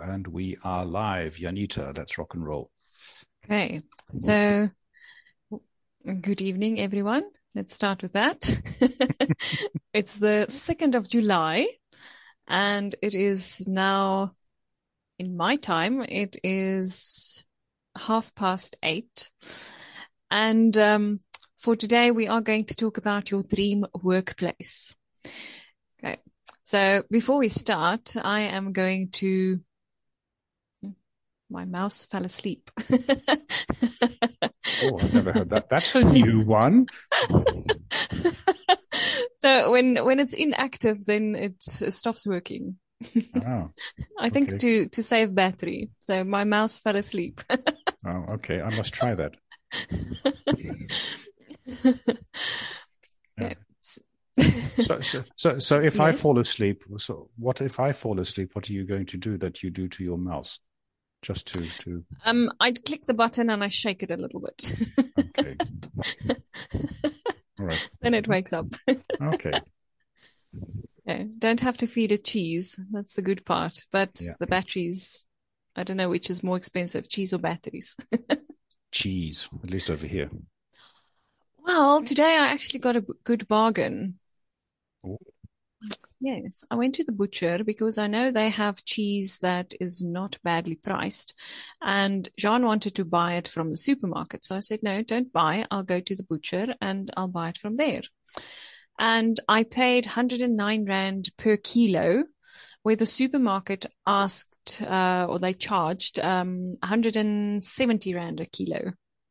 and we are live. Janita, let's rock and roll. Okay, so good evening, everyone. Let's start with that. It's the 2nd of July, and it is now, in my time, it is 8:30. And for today, we are going to talk about your dream workplace. Okay, so before we start, I am going to... My mouse fell asleep. Oh, I've never heard that. That's a new one. So when it's inactive, then it stops working. Oh, I think to save battery. So my mouse fell asleep. Oh, okay. I must try that. Yeah. So if I fall asleep, what if I fall asleep? What are you going to do that you do to your mouse? Just to I'd click the button and I shake it a little bit. Okay. All right. Then it wakes up. Okay. Yeah, don't have to feed it cheese. That's the good part. But the batteries, I don't know which is more expensive, cheese or batteries. Cheese, at least over here. Well, today I actually got a good bargain. Ooh. Yes, I went to the butcher because I know they have cheese that is not badly priced. And Jean wanted to buy it from the supermarket. So I said, no, don't buy. I'll go to the butcher and I'll buy it from there. And I paid 109 Rand per kilo, where the supermarket asked, or they charged 170 Rand a kilo.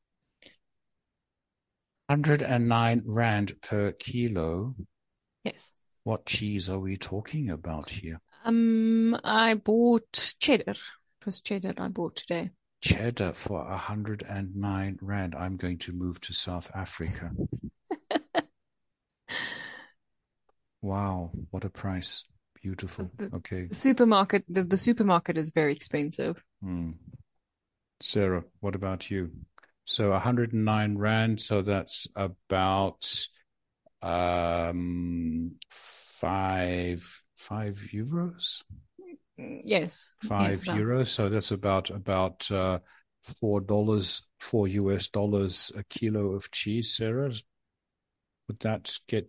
109 Rand per kilo. Yes. What cheese are we talking about here? I bought cheddar. It was cheddar I bought today. Cheddar for 109 Rand. I'm going to move to South Africa. Wow, what a price. Beautiful. Okay. The supermarket is very expensive. Sarah, what about you? So 109 Rand, so that's about 5 euros. Yes. 5 euros. So that's about $4 a kilo of cheese, Sarah. Would that get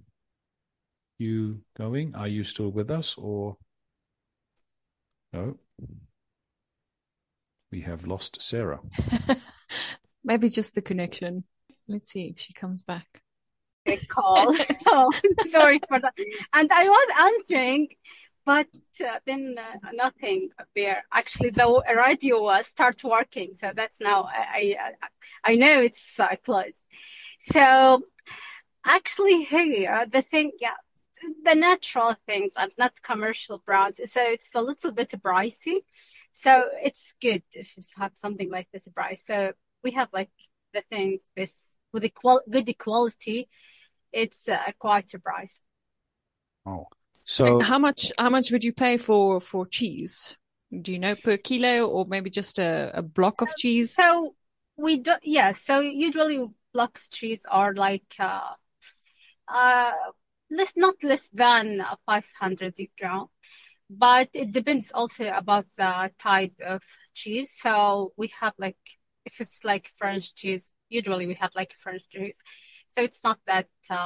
you going? Are you still with us or no? We have lost Sarah. Maybe just the connection. Let's see if she comes back. A call. Oh, sorry for that. And I was answering, but then nothing there. Actually, the radio start working, so that's now I know it's closed. So actually, here the thing, the natural things and not commercial brands. So it's a little bit pricey. So it's good if you have something like this price. So we have like the things this with good quality. It's quite a price. Oh, so how much would you pay for cheese? Do you know, per kilo, or maybe just a block of cheese? So we do, yeah. So usually block of cheese are like not less than 500 gram, but it depends also about the type of cheese. So we have like, if it's like French cheese, usually we have like French cheese. So it's not that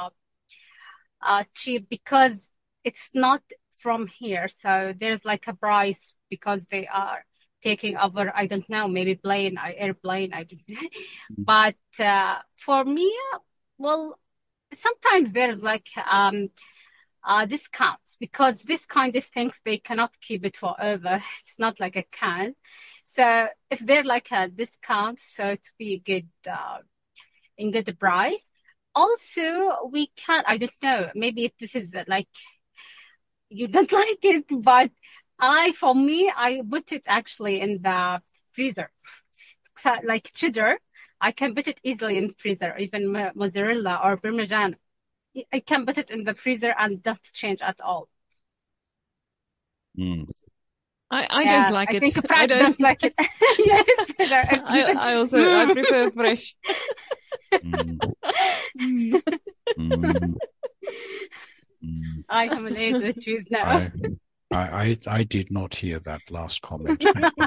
cheap because it's not from here. So there's like a price because they are taking over, I don't know, maybe airplane, I don't know. But for me, well, sometimes there's like discounts because this kind of things, they cannot keep it forever. It's not like a can. So if they're like a discount, so to be good, in good price. Also, we can, I don't know, maybe if this is like, you don't like it, but for me, I put it actually in the freezer. So, like cheddar, I can put it easily in freezer, even mozzarella or Parmesan. I can put it in the freezer and not change at all. I don't like it. I think I don't like it. Yes, I also I prefer fresh. I have an age to choose now. I did not hear that last comment.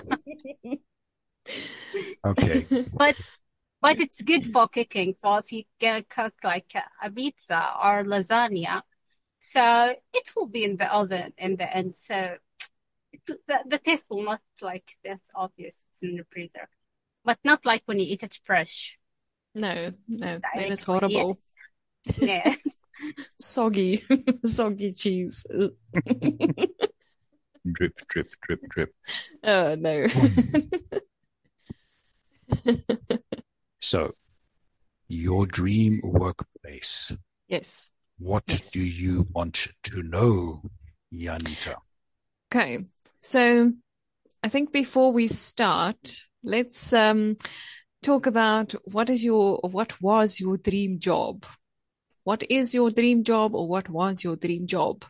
Okay. But it's good for cooking. For if you gonna cook like a pizza or lasagna, so it will be in the oven in the end. So the taste will not like that's obvious. It's in the freezer, but not like when you eat it fresh No, then it's directly. horrible. Yes. Soggy, soggy cheese. Ugh. Drip, drip, drip, drip. Oh, no. So, your dream workplace. Yes. What Yes. do you want to know, Janita? Okay. So I think before we start, let's talk about what was your dream job? What is your dream job, or what was your dream job?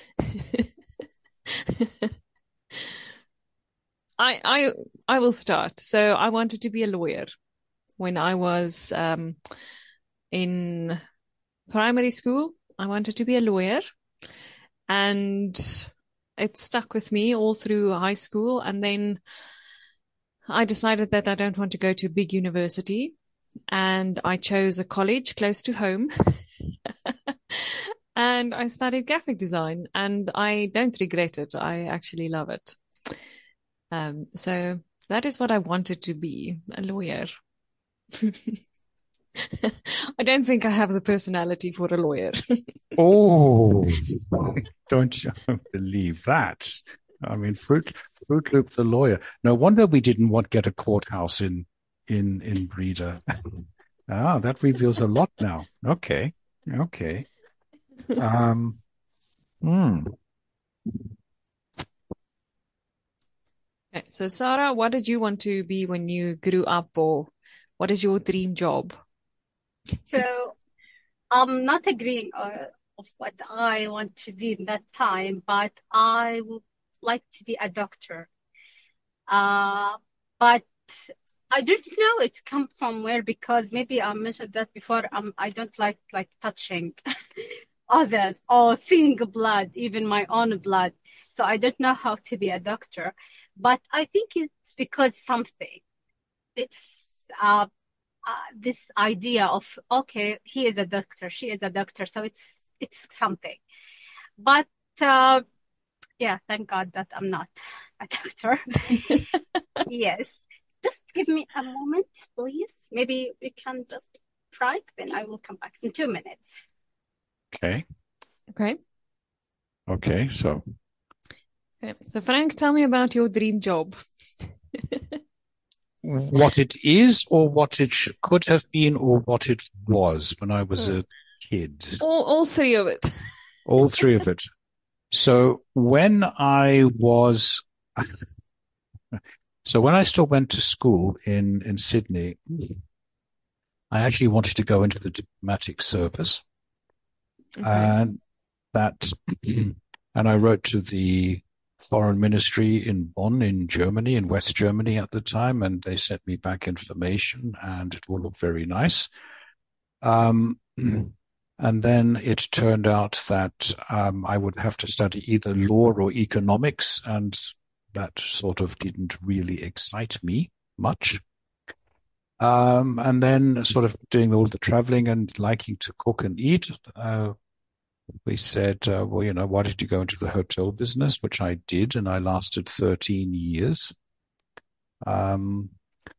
I will start. So I wanted to be a lawyer when I was in primary school. I wanted to be a lawyer, and it stuck with me all through high school. And then I decided that I don't want to go to a big university, and I chose a college close to home. And I studied graphic design, and I don't regret it. I actually love it. So that is what I wanted to be, a lawyer. I don't think I have the personality for a lawyer. Oh, don't you believe that? I mean, Fruit Loop the lawyer. No wonder we didn't get a courthouse in Breda. That reveals a lot now. Okay. Okay. Okay, so Sarah, what did you want to be when you grew up, or what is your dream job? So I'm not agreeing of what I want to be in that time, but I would like to be a doctor. But I don't know it come from where, because maybe I mentioned that before. I don't like touching others or seeing blood, even my own blood. So I don't know how to be a doctor, but I think it's because something. It's this idea of, okay, he is a doctor, she is a doctor, so it's something. But yeah, thank God that I'm not a doctor. Yes. Just give me a moment, please. Maybe we can just try, then I will come back in 2 minutes. Okay. Okay. Okay. So Frank, tell me about your dream job. what it is, or what it could have been, or what it was when I was a kid. All three of it. All three of it. So when I still went to school in Sydney, I actually wanted to go into the diplomatic service. Okay. And I wrote to the foreign ministry in Bonn, in Germany, in West Germany at the time, and they sent me back information, and it all looked very nice. And then it turned out that I would have to study either law or economics, and that sort of didn't really excite me much. And then sort of doing all the traveling and liking to cook and eat, we said, well, why did you go into the hotel business? Which I did, and I lasted 13 years. And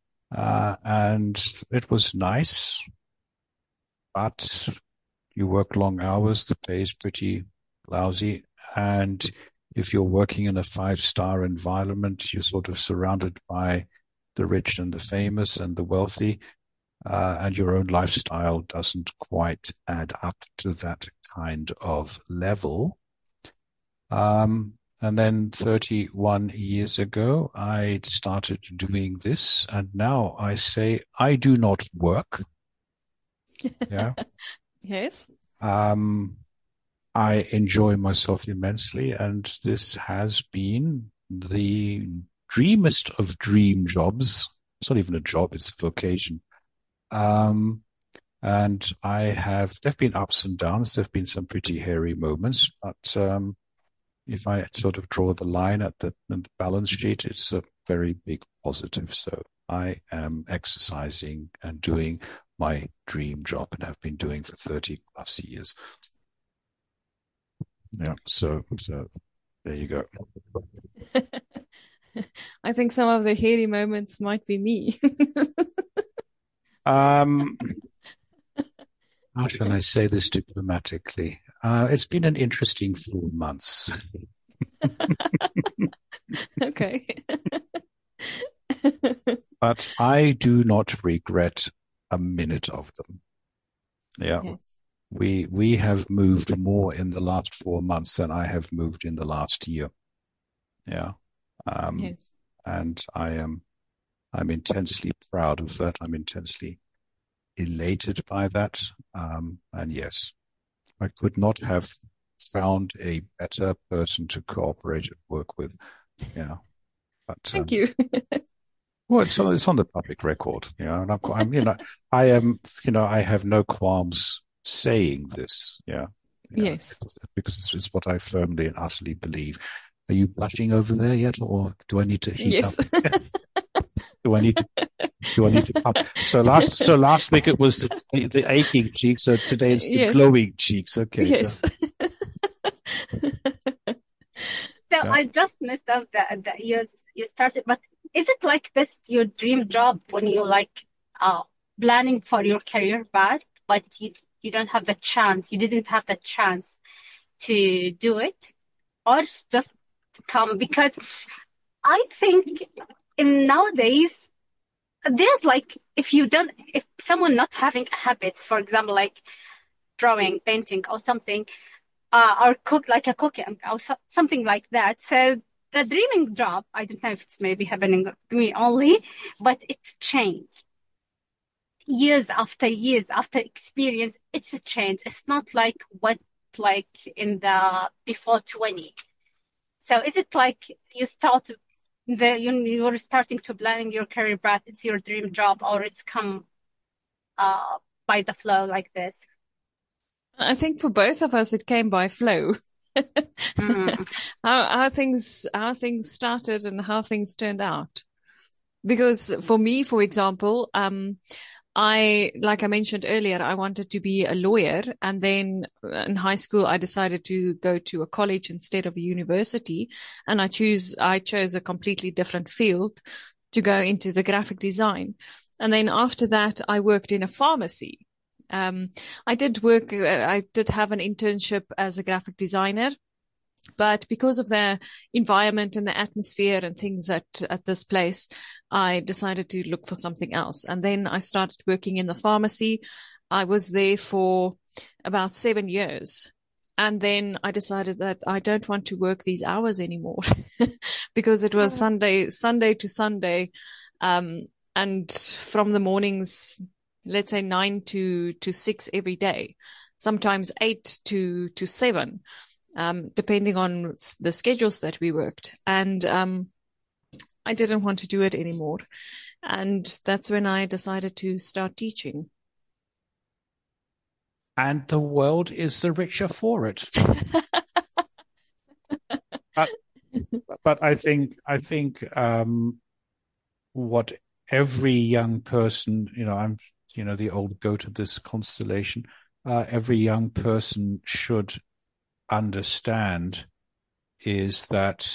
it was nice, but you work long hours, the pay is pretty lousy, and if you're working in a 5-star environment, you're sort of surrounded by the rich and the famous and the wealthy, and your own lifestyle doesn't quite add up to that kind of level. And then 31 years ago, I started doing this, and now I say I do not work. Yeah. Yes. I enjoy myself immensely, and this has been the dreamest of dream jobs. It's not even a job, it's a vocation. And there have been ups and downs. There have been some pretty hairy moments, but if I sort of draw the line at the balance sheet, it's a very big positive. So I am exercising and doing my dream job and have been doing for 30 plus years. Yeah. So there you go. I think some of the hairy moments might be me. How shall I say this diplomatically? It's been an interesting 4 months. Okay. But I do not regret a minute of them. Yeah. Yes. We have moved more in the last 4 months than I have moved in the last year. Yeah. Yes. And I'm intensely proud of that. I'm intensely elated by that. And yes, I could not have found a better person to cooperate and work with. Yeah. But Thank you. well, it's on the public record, you know, and I have no qualms saying this. Yeah. Yes. Because it's what I firmly and utterly believe. Are you blushing over there yet, or do I need to heat Yes. up? Do I need to pump? So last week it was the aching cheeks. So today it's the Yes. glowing cheeks. Okay. Yes. So Yeah. I just missed out that you started, but is it like this your dream job when you like planning for your career path, but you don't have the chance, you didn't have the chance to do it, or it's just come? Because I think in nowadays there's like if someone not having habits, for example, like drawing, painting, or something, or cook like a cooking or something like that. So the dreaming job, I don't know if it's maybe happening to me only, but it's changed. Years after experience, it's a change. It's not like what like in the before 20. So is it like you you're starting to planning your career path, it's your dream job, or it's come by the flow like this? I think for both of us, it came by flow. How things started and how things turned out. Because for me, for example, like I mentioned earlier, I wanted to be a lawyer. And then in high school, I decided to go to a college instead of a university. And I chose a completely different field to go into the graphic design. And then after that, I worked in a pharmacy. I did have an internship as a graphic designer, but because of the environment and the atmosphere and things at this place, I decided to look for something else. And then I started working in the pharmacy. I was there for about 7 years. And then I decided that I don't want to work these hours anymore because it was Sunday to Sunday. And from the mornings, let's say 9 to 6 every day, sometimes 8 to 7, depending on the schedules that we worked. And I didn't want to do it anymore. And that's when I decided to start teaching. And the world is the richer for it. But I think what every young person, I'm the old goat of this constellation, every young person should understand is that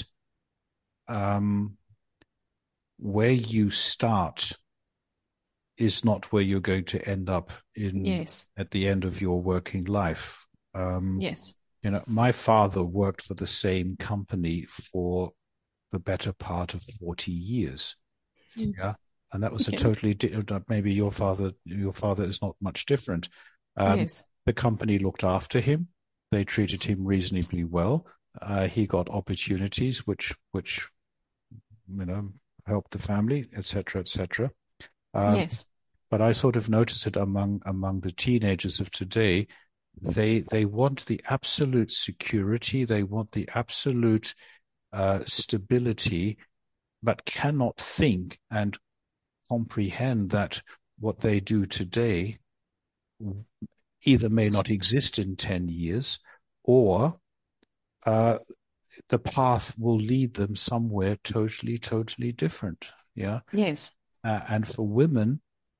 where you start is not where you're going to end up at the end of your working life. Yes. My father worked for the same company for the better part of 40 years. Yeah. And that was a totally different, maybe your father is not much different. Yes. The company looked after him. They treated him reasonably well. He got opportunities which helped the family, etc., etc. Yes. But I sort of notice it among the teenagers of today. They want the absolute security. They want the absolute stability, but cannot think and comprehend that what they do today either may not exist in 10 years or the path will lead them somewhere totally, totally different. Yeah. Yes. And for women,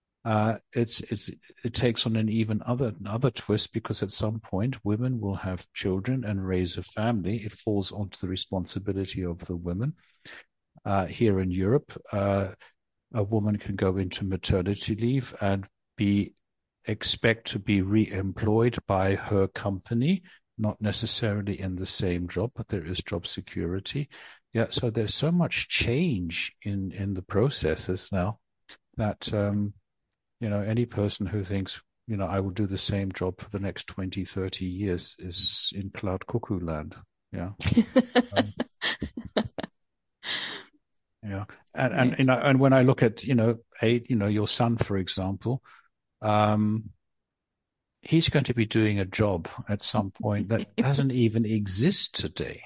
it takes on an even other twist, because at some point women will have children and raise a family. It falls onto the responsibility of the women. Here in Europe, a woman can go into maternity leave and expect to be re-employed by her company, not necessarily in the same job, but there is job security. Yeah, so there's so much change in the processes now that any person who thinks, I will do the same job for the next 20, 30 years is in cloud cuckoo land. Yeah. Yeah. And Yes. and when I look at, your son, for example, he's going to be doing a job at some point that doesn't even exist today.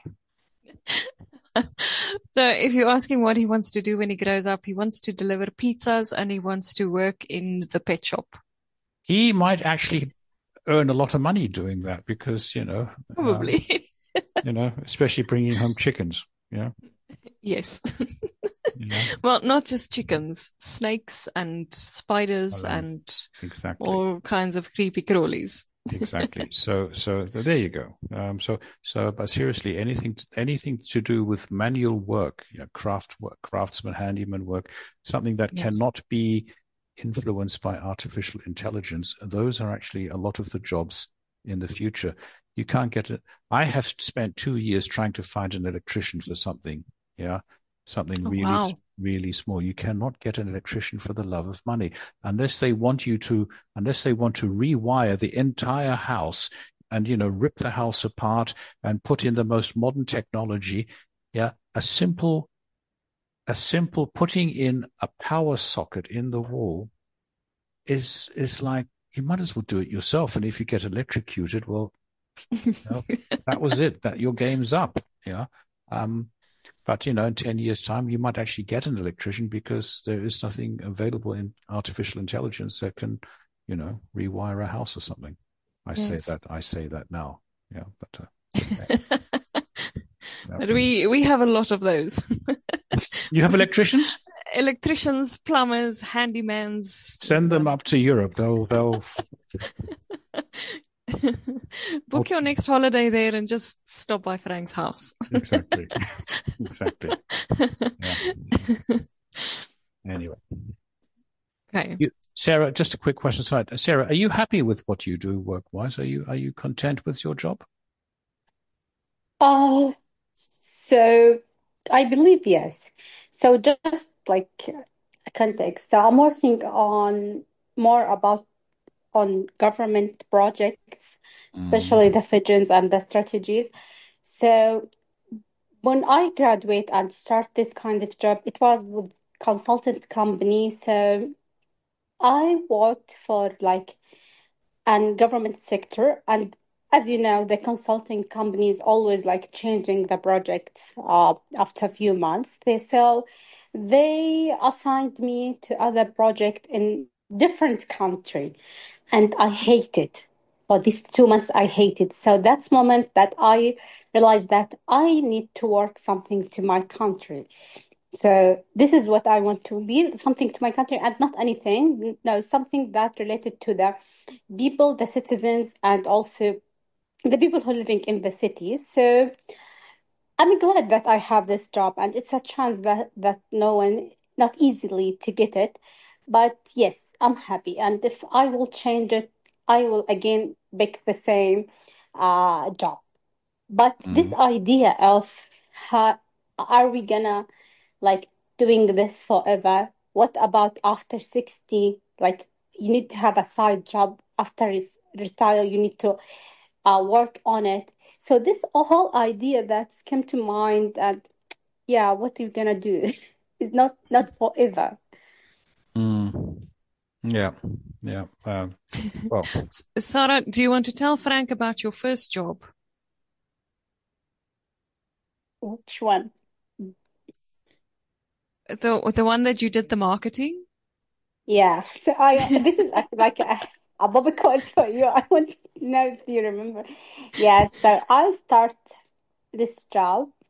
So if you're asking what he wants to do when he grows up, he wants to deliver pizzas and he wants to work in the pet shop. He might actually earn a lot of money doing that because, Probably. especially bringing home chickens. Yeah. Yes. Well, not just chickens, snakes and spiders and exactly all kinds of creepy crawlies. Exactly. So there you go. But seriously, anything to do with manual work, craft work, craftsman, handyman work, something that cannot be influenced by artificial intelligence, those are actually a lot of the jobs in the future. You can't get it. I have spent 2 years trying to find an electrician for something. Yeah. Something really small. You cannot get an electrician for the love of money unless they want to rewire the entire house and, rip the house apart and put in the most modern technology. Yeah. A simple putting in a power socket in the wall is like, you might as well do it yourself. And if you get electrocuted, well, that was it, that your game's up. Yeah. But, in 10 years' time, you might actually get an electrician because there is nothing available in artificial intelligence that can, rewire a house or something. I say that now. Yeah. But, but we have a lot of those. You have electricians? Electricians, plumbers, handymans. Send them up to Europe. They'll book your next holiday there and just stop by Frank's house. Exactly. Yeah. Anyway. Okay. Sarah, just a quick question aside. Sarah, are you happy with what you do work-wise? Are you content with your job? So I believe yes. So just like context, so I'm working more about on government projects, especially the visions and the strategies. So when I graduate and start this kind of job, it was with consultant company. So I worked for like an government sector, and as you know, the consulting company is always like changing the projects after a few months. They assigned me to other project in different country, and I hated. For these 2 months, I hated. So that's moment that I realized that I need to work something to my country. So this is what I want to be, something to my country, and not anything. No, something that related to the people, the citizens, and also the people who are living in the cities. So I'm glad that I have this job, and it's a chance that no one, not easily to get it. But yes, I'm happy. And if I will change it, I will again pick the same job. But this idea of how are we gonna like doing this forever? What about after 60? Like you need to have a side job after retire. You need to work on it. So this whole idea that's come to mind, and yeah, what are you gonna do? It's not forever. Yeah. Well, Sarah, do you want to tell Frank about your first job? Which one? The one that you did the marketing? Yeah. So this is like a Bobby quiz for you. I want to know if you remember. Yeah. So I start this job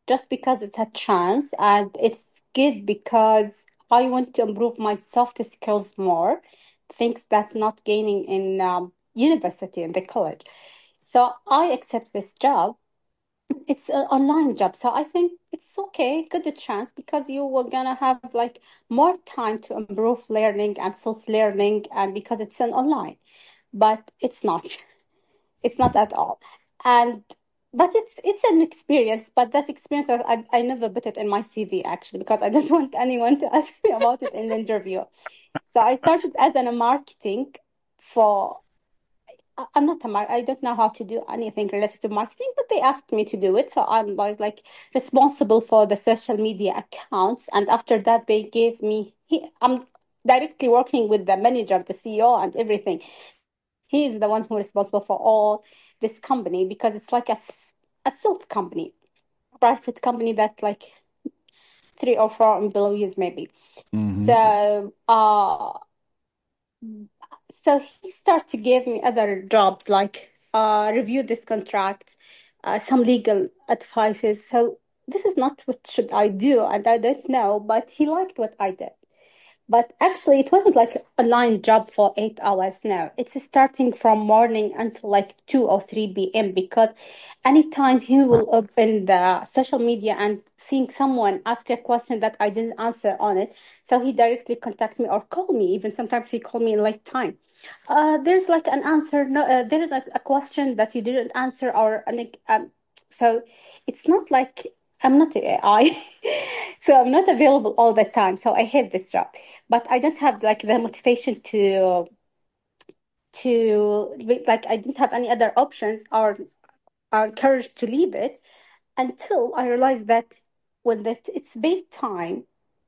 just because it's a chance, and it's good because I want to improve my soft skills more, things that not gaining in university in the college. So I accept this job. It's an online job, so I think it's okay, good chance because you were gonna have like more time to improve learning and self-learning, and because it's an online, but it's not. It's not at all. And but it's an experience, but that experience I never put it in my CV actually because I don't want anyone to ask me about it in the interview. So I started as a marketing for I'm not I don't know how to do anything related to marketing, but they asked me to do it. So I was like responsible for the social media accounts. And after that, they gave me, I'm directly working with the manager, the CEO, and everything. He is the one who is responsible for all this company because it's like a self company, private company that like 3 or 4 employees maybe. Mm-hmm. So he started to give me other jobs like review this contract, some legal advices. So this is not what should I do, and I don't know, but he liked what I did. But actually, it wasn't like a line job for 8 hours. No, it's starting from morning until like 2 or 3 p.m. because anytime he will open the social media and seeing someone ask a question that I didn't answer on it, so he directly contact me or call me. Even sometimes he call me in late time. There's like an answer. No, there is a question that you didn't answer, or like so it's not like I'm not AI, so I'm not available all the time. So I hate this job, but I don't have like the motivation to like I didn't have any other options or courage to leave it until I realized that when that it's paid time,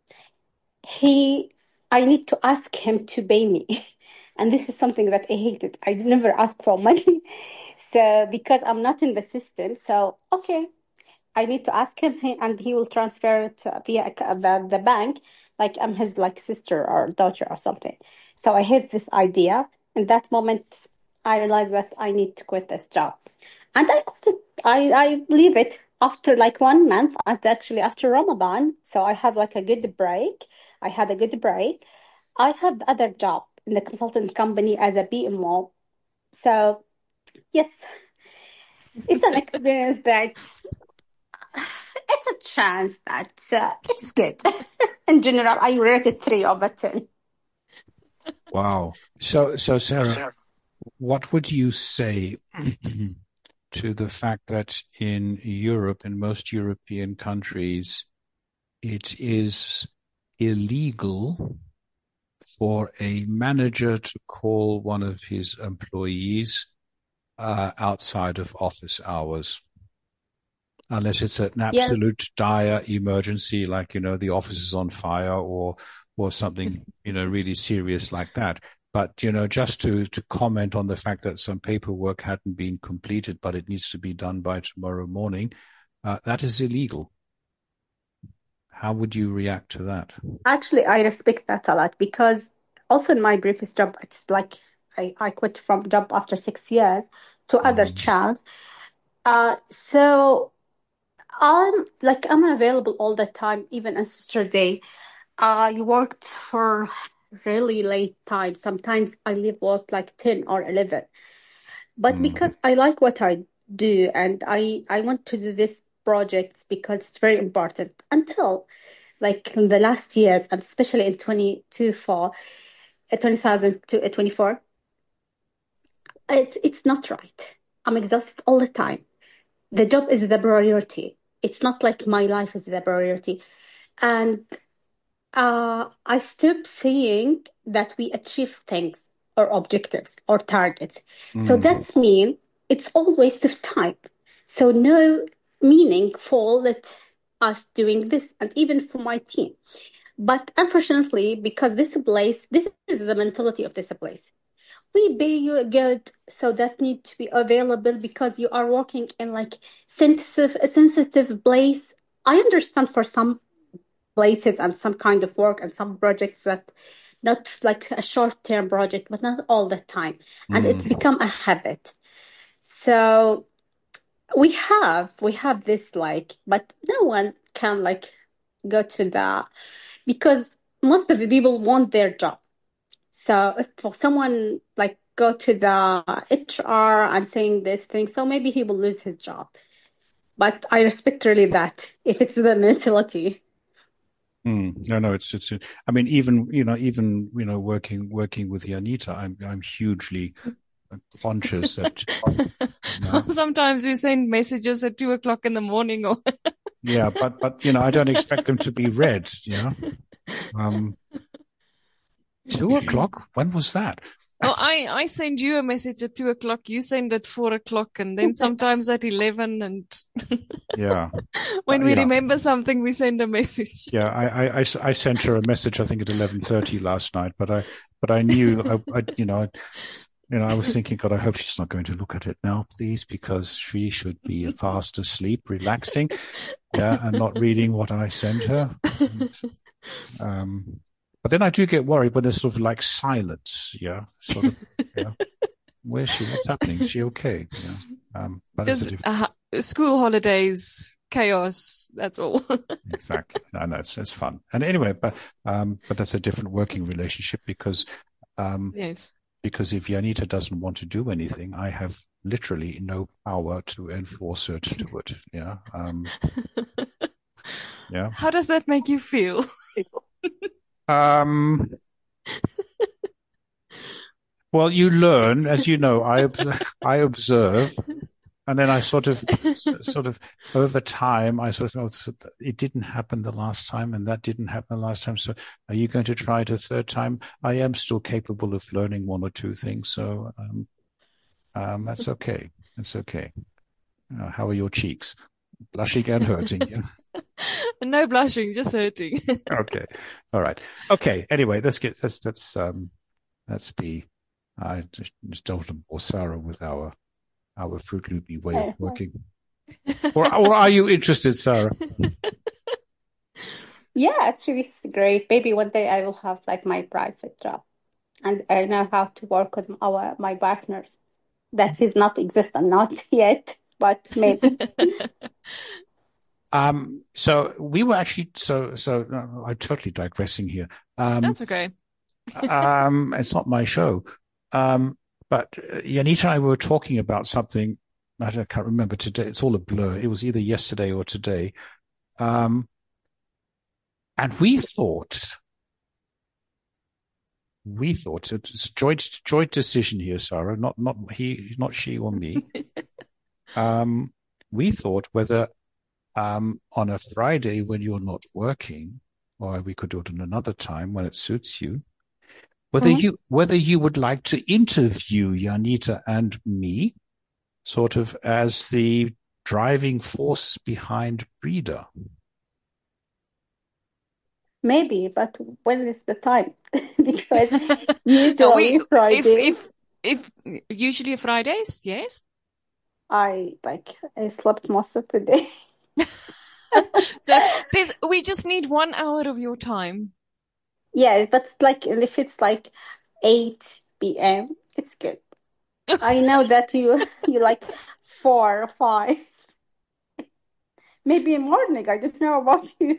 he I need to ask him to pay me. And this is something that I hated. I never ask for money. So because I'm not in the system, so okay, I need to ask him and he will transfer it via the bank, like I'm his like sister or daughter or something. So I hate this idea. In that moment, I realized that I need to quit this job. And I quit it. I leave it after like 1 month, and actually after Ramadan. So I have like a good break. I had a good break. I had the other job in the consultant company as a BMO. So yes, it's an experience that it's a chance that it's good. In general, I rated 3/10. Wow. So Sarah, what would you say to the fact that in Europe, in most European countries, it is illegal for a manager to call one of his employees outside of office hours, unless it's an Yes, absolute dire emergency, like, the office is on fire or something, really serious like that. But, just to comment on the fact that some paperwork hadn't been completed, but it needs to be done by tomorrow morning, that is illegal. How would you react to that? actually, I respect that a lot because also in my previous job, it's like I quit from job after 6 years to other Mm. chance. So I'm available all the time, even on Saturday. I worked for really late time. Sometimes I leave work like 10 or 11. But Mm. because I like what I do and I want to do this project because it's very important until like in the last years and especially in 2024, it's not right. I'm exhausted all the time. The job is the priority. It's not like my life is the priority. And I stopped saying that we achieve things or objectives or targets. So Mm. that's mean it's all waste of time. So no meaningful that us doing this and even for my team. But unfortunately, because this is the mentality of this place. We pay you good, so that need to be available because you are working in like sensitive place. I understand for some places and some kind of work and some projects that not like a short-term project, but not all the time. And it's Mm. become a habit. So We have this like, but no one can like go to because most of the people want their job. So if for someone like go to the HR and saying this thing, so maybe he will lose his job. But I respect really that if it's the mentality. No, it's. I mean, even working with Janita, I'm hugely conscious that Sometimes we send messages at 2 o'clock in the morning or yeah, but I don't expect them to be read. 2 o'clock. When was that? Oh, I send you a message at 2 o'clock. You send at 4 o'clock, and then sometimes at 11. And Yeah. when we Yeah. remember something, we send a message. Yeah, I sent her a message, I think at 11:30 last night, but I knew I was thinking, God, I hope she's not going to look at it now, please, because she should be fast asleep, relaxing, and not reading what I sent her. But then I do get worried when there's sort of like silence, sort of, where's she? What's happening? Is she okay? But Just school holidays, chaos. That's all. Exactly. I know it's fun. And anyway, but that's a different working relationship because Yes. because if Janita doesn't want to do anything, I have literally no power to enforce her to do it. Yeah. Yeah. How does that make you feel? Well, you learn, as you know, I observe, and then I sort of over time, I sort of, it didn't happen the last time, and that didn't happen the last time. So are you going to try it a third time? I am still capable of learning one or two things. So, that's okay. It's okay. How are your cheeks? Blushing and hurting. No blushing, just hurting. Okay. All right. Okay. Anyway, let's be, I just don't want to bore Sarah with our Fruit Loopy way of working. Or are you interested, Sarah? Yeah, actually, it's great. Maybe one day I will have like my private job, and I know how to work with my partners. That is not existent, not yet, but maybe. So we were actually I'm totally digressing here. That's okay. It's not my show. But Janita and I were talking about something. I can't remember today. It's all a blur. It was either yesterday or today. And we thought it's a joint decision here, Sarah, not she or me. We thought whether on a Friday when you're not working, or we could do it at another time when it suits you, whether you would like to interview Janita and me, sort of as the driving force behind Reader. Maybe, but when is the time? Because usually Fridays. If usually Fridays, yes. I slept most of the day. So we just need 1 hour of your time. Yes, but like if it's like 8 p.m., it's good. I know that you like 4 or 5. Maybe in morning. I don't know about you.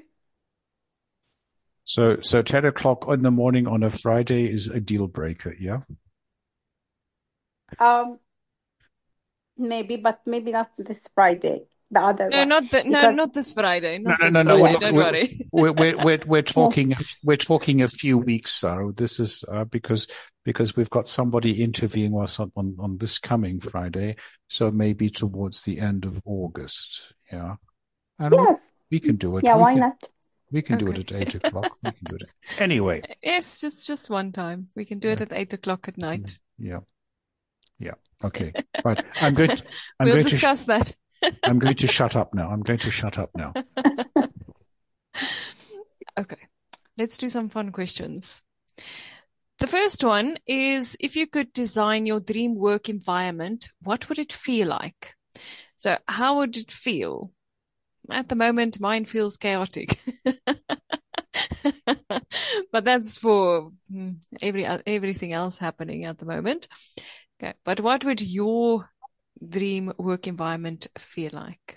So 10 o'clock in the morning on a Friday is a deal breaker, yeah? Maybe, but maybe not this Friday. The other No, one. not this Friday. No. Don't worry. We're talking a few weeks, Sarah. This is because we've got somebody interviewing us on this coming Friday, so maybe towards the end of August. Yeah, and yes, we can do it. Yeah, why not? We can do it at 8 o'clock. We can do it anyway. Yes, just one time. We can do it at 8 o'clock at night. Yeah. Okay. Right. We'll discuss that. I'm going to shut up now. Okay. Let's do some fun questions. The first one is, if you could design your dream work environment, what would it feel like? So how would it feel? At the moment, mine feels chaotic. But that's for everything else happening at the moment. Okay. But what would your dream work environment feel like?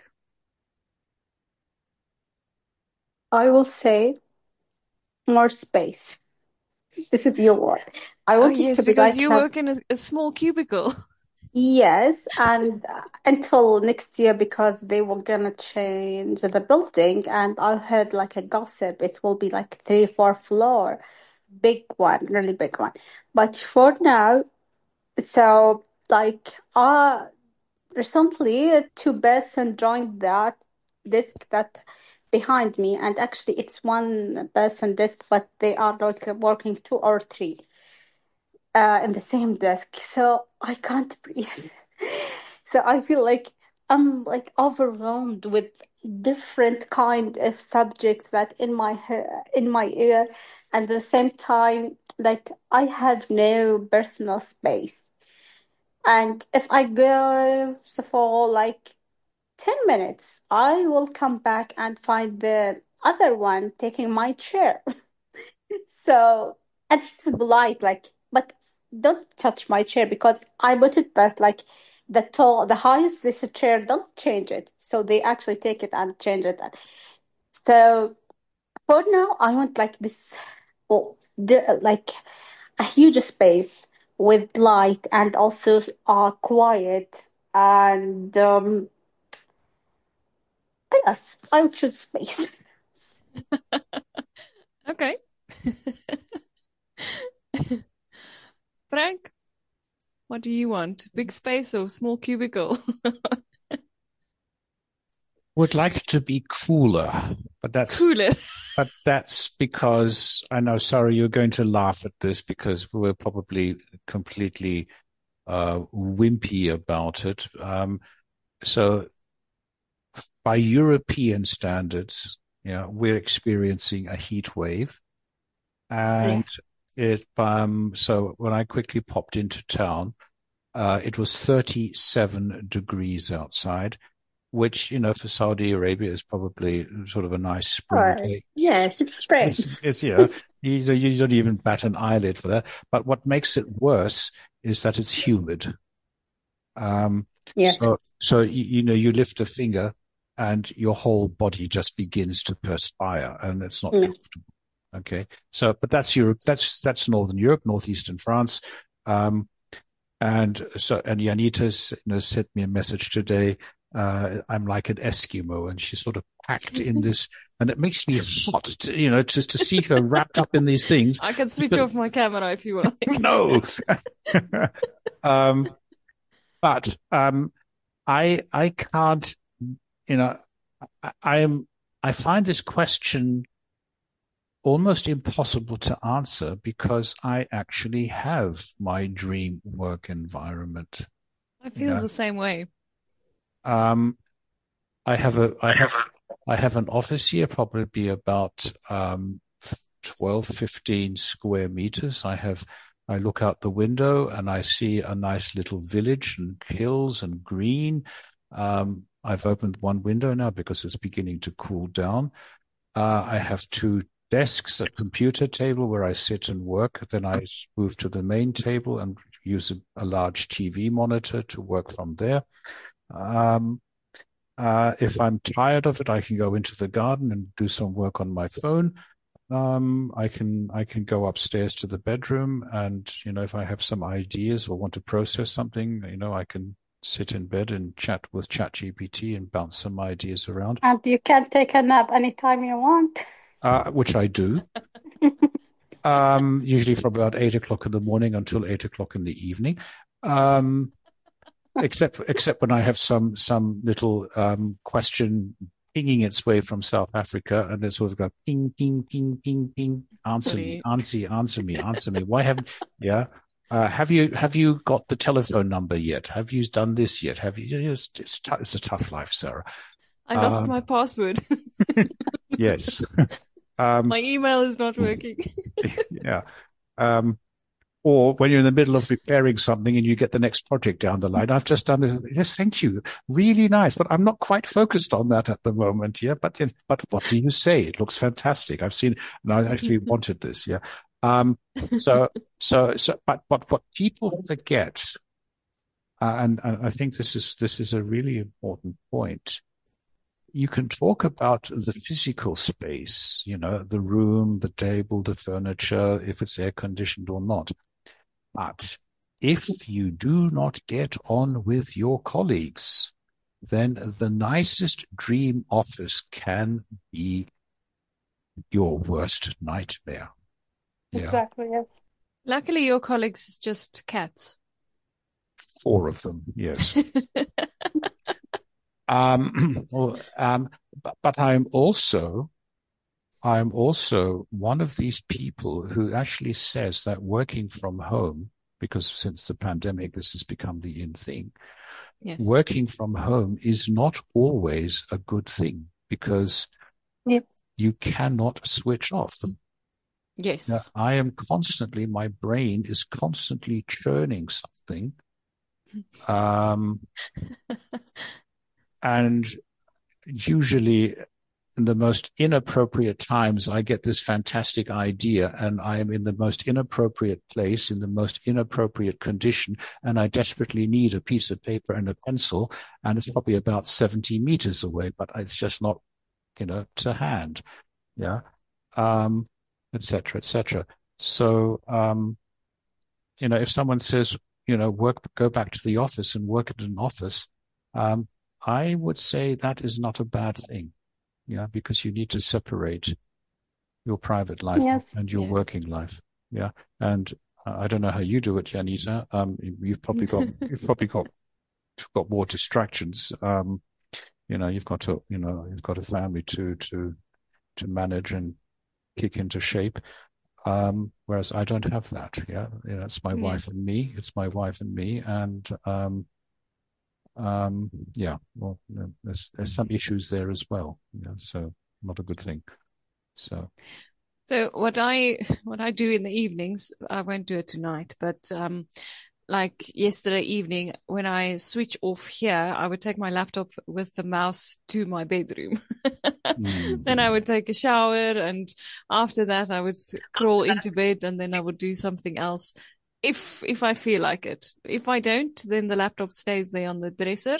I will say more space. This is your word. I Oh, want it yes, to be because like you have work in a small cubicle. yes, and until next year because they were gonna change the building, and I heard like a gossip. It will be like 3, 4 floor, big one, really big one. But for now, so like recently two person joined that desk that behind me, and actually it's one person desk, but they are like working 2 or 3 in the same desk, so I can't breathe. So I feel like I'm like overwhelmed with different kind of subjects that in my ear, and at the same time, like I have no personal space. And if I go for like 10 minutes, I will come back and find the other one taking my chair. So, and he's polite, like, but don't touch my chair because I put it back, like, the highest this chair, don't change it. So they actually take it and change it. So for now, I want like this, like a huge space with light and also quiet. And yes, I would choose space. Okay. Frank, what do you want? Big space or small cubicle? Would like to be cooler, but Cooler. that's because I know, sorry, you're going to laugh at this because we're probably completely wimpy about it. So by European standards, we're experiencing a heat wave. And Yes. so when I quickly popped into town, it was 37 degrees outside, which, for Saudi Arabia is probably sort of a nice spring Or, day. yes, it's spring. You don't even bat an eyelid for that. But what makes it worse is that it's humid. Um, Yeah. you lift a finger and your whole body just begins to perspire, and it's not Yeah. comfortable. Okay. So, but that's Europe. That's Northern Europe, Northeastern France. And Janita, sent me a message today. I'm like an Eskimo, and she's sort of packed in this, and it makes me hot, just to see her wrapped up in these things. I can switch off my camera if you like. No. But I can't, I find this question almost impossible to answer because I actually have my dream work environment. I feel the same way. Um, I have an office here, probably about 12, 15 square meters. I look out the window and I see a nice little village and hills and green. I've opened one window now because it's beginning to cool down. I have 2 desks, a computer table where I sit and work. Then I move to the main table and use a large TV monitor to work from there. If I'm tired of it, I can go into the garden and do some work on my phone. I can go upstairs to the bedroom, and if I have some ideas or want to process something, I can sit in bed and chat with ChatGPT and bounce some ideas around. And you can take a nap anytime you want. Which I do. Usually from about 8 o'clock in the morning until 8 o'clock in the evening. Except when I have some little question pinging its way from South Africa, and it sort of go ping, ping, ping, ping, ping. Answer me. Why haven't? Yeah. Have you got the telephone number yet? Have you done this yet? Have you? It's a tough life, Sarah. I lost my password. Yes. My email is not working. Yeah. Or when you're in the middle of repairing something and you get the next project down the line. I've just done this. Yes, thank you. Really nice. But I'm not quite focused on that at the moment. Yeah. But what do you say? It looks fantastic. I've seen, and I actually wanted this. Yeah. But what people forget, And I think this is a really important point. You can talk about the physical space, the room, the table, the furniture, if it's air conditioned or not. But if you do not get on with your colleagues, then the nicest dream office can be your worst nightmare. Yeah. Exactly, yes. Luckily, your colleagues is just cats. 4 of them, yes. But I'm also one of these people who actually says that working from home, because since the pandemic, this has become the in thing. Yes. Working from home is not always a good thing because you cannot switch off. Yes. Now, my brain is constantly churning something. And usually in the most inappropriate times, I get this fantastic idea and I am in the most inappropriate place, in the most inappropriate condition, and I desperately need a piece of paper and a pencil, and it's probably about 70 meters away, but it's just not, to hand. Yeah. Et cetera, et cetera. So, if someone says, go back to the office and work at an office, I would say that is not a bad thing. Yeah, because you need to separate your private life and your working life. Yeah, and I don't know how you do it, Janita. You've probably got more distractions. You've got a family to manage and kick into shape. Whereas I don't have that. Yeah, it's my wife and me. It's my wife and me, and well, there's some issues there as well. So not a good thing. So what I do in the evenings, I won't do it tonight, but like yesterday evening when I switch off here, I would take my laptop with the mouse to my bedroom. Then I would take a shower, and after that I would crawl into bed, and then I would do something else. If I feel like it. If I don't, then the laptop stays there on the dresser.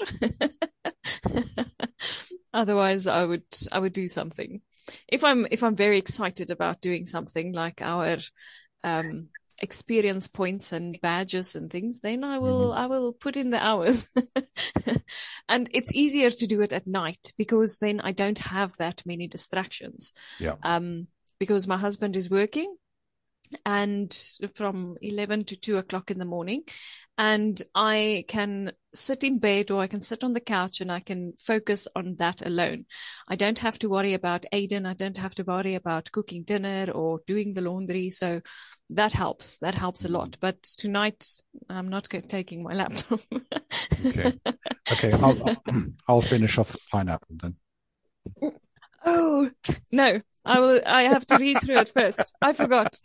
Otherwise, I would do something. If I'm very excited about doing something like our experience points and badges and things, then I will put in the hours. And it's easier to do it at night because then I don't have that many distractions. Yeah. Because my husband is working, and from 11 to 2 o'clock in the morning, and I can sit in bed or I can sit on the couch and I can focus on that alone. I don't have to worry about Aiden. I don't have to worry about cooking dinner or doing the laundry. So that helps a lot. But tonight I'm not taking my laptop. Okay. I'll finish off the pineapple then. Oh, no, I have to read through it first. I forgot.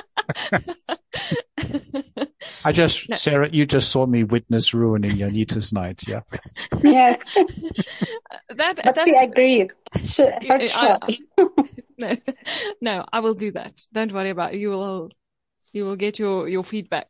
Sarah, you just saw me witness ruining Janita's night, yeah? Yes. But we agreed. No, I will do that. Don't worry about it. You will get your feedback.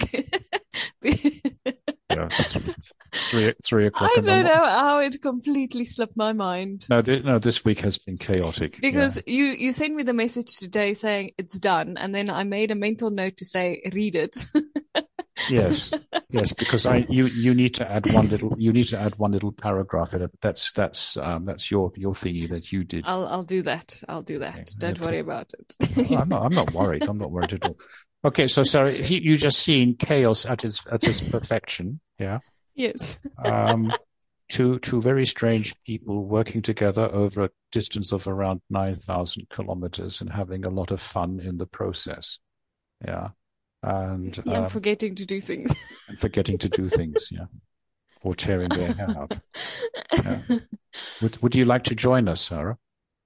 Yeah, it's 3 o'clock. I don't know how it completely slipped my mind. No, this week has been chaotic. Because you sent me the message today saying it's done, and then I made a mental note to say read it. Yes, because you need to add one little paragraph in it. That's your thingy that you did. I'll do that. Okay. Don't worry about it. I'm not worried. I'm not worried at all. Okay, so Sarah, you just seen chaos at its perfection, yeah? Yes. Two very strange people working together over a distance of around 9,000 kilometers and having a lot of fun in the process, yeah. And forgetting to do things. Yeah. Or tearing their hair out. Yeah. Would you like to join us, Sarah?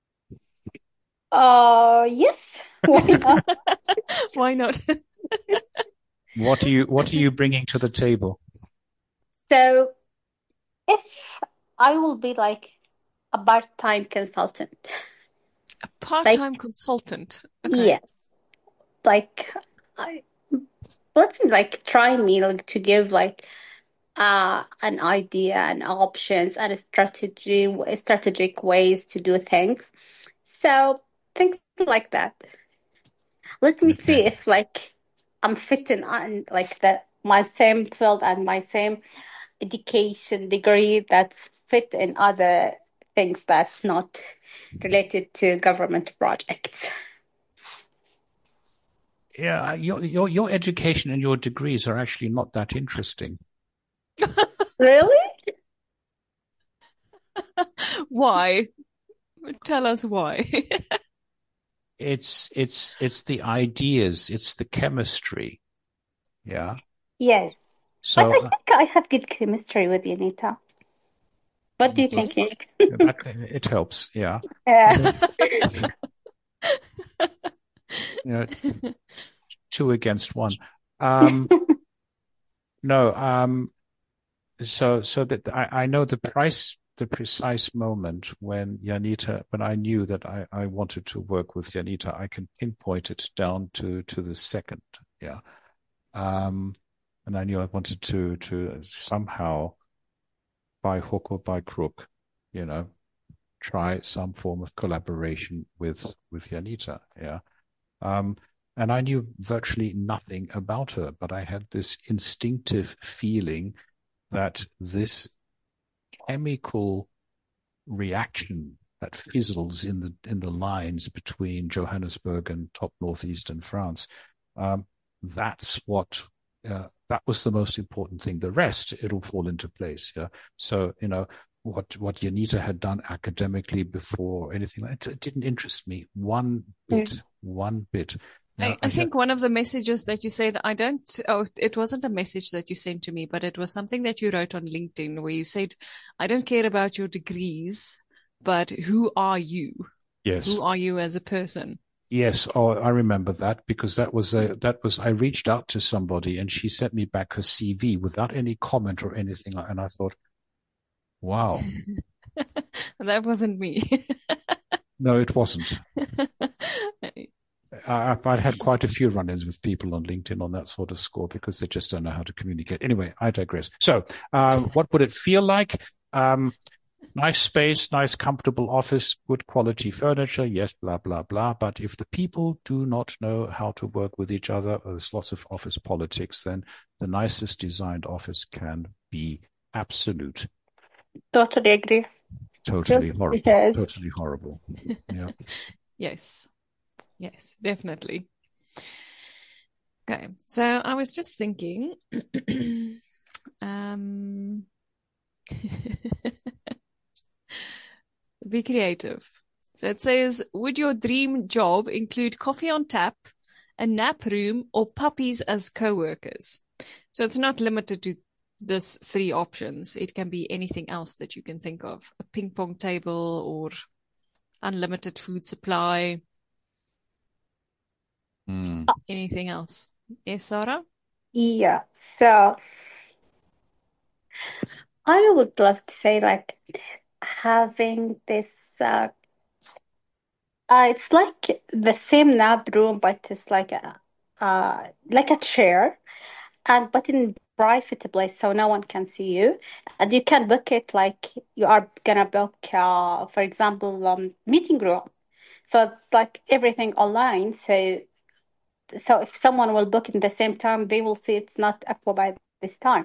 Yes. Why not? Why not? What are you bringing to the table? So, if I will be like a part-time consultant. A part-time consultant? Okay. Yes. Let me try me to give an idea and options and strategic ways to do things. So things like that. Let me see Okay. if like I'm fitting on like my same field and my same education degree that's fit in other things that's not related to government projects. Yeah, your education and your degrees are actually not that interesting. Really? Why? Tell us why. It's the ideas, it's the chemistry. Yeah. Yes. But I So think I have good chemistry with Anita. What do you think, Yes. Nick? that it helps. Yeah. Yeah. You know, two against one. Um, no. So that I know the precise moment when when I knew that I wanted to work with Janita, I can pinpoint it down to the second. Yeah. Um, and I knew I wanted to somehow, by hook or by crook, you know, try some form of collaboration with Janita. Yeah. Um, and I knew virtually nothing about her, but I had this instinctive feeling that this chemical reaction that fizzles in the lines between Johannesburg and top northeastern France. Um, that's what that was the most important thing. The rest it'll fall into place. Yeah. So what Janita had done academically before anything like it didn't interest me one bit. One bit. Yeah, I think one of the messages that you said, it wasn't a message that you sent to me, but it was something that you wrote on LinkedIn where you said, I don't care about your degrees, but who are you? yes. Who are you as a person? Yes, oh, I remember that because I reached out to somebody and she sent me back her CV without any comment or anything, and I thought, wow, That wasn't me. no, it wasn't. I'd had quite a few run-ins with people on LinkedIn on that sort of score because they just don't know how to communicate. Anyway, I digress. So, what would it feel like? Nice space, nice comfortable office, good quality furniture, yes, blah, blah, blah. But if the people do not know how to work with each other, there's lots of office politics, then the nicest designed office can be absolute. Totally agree. Totally horrible. Yes. Totally horrible. Yeah. Yes. Yes, definitely. Okay. So I was just thinking, be creative. So it says, would your dream job include coffee on tap, a nap room, or puppies as co-workers? So it's not limited to this three options. It can be anything else that you can think of. A ping pong table or unlimited food supply. Anything else? Yes, Sarah? Yeah. So I would love to say like having this it's like the same nap room, but it's like a chair, and but in private place, so no one can see you, and you can book it like you are gonna book, for example, meeting room. So like everything online. So if someone will book in the same time, they will see it's not occupied this time.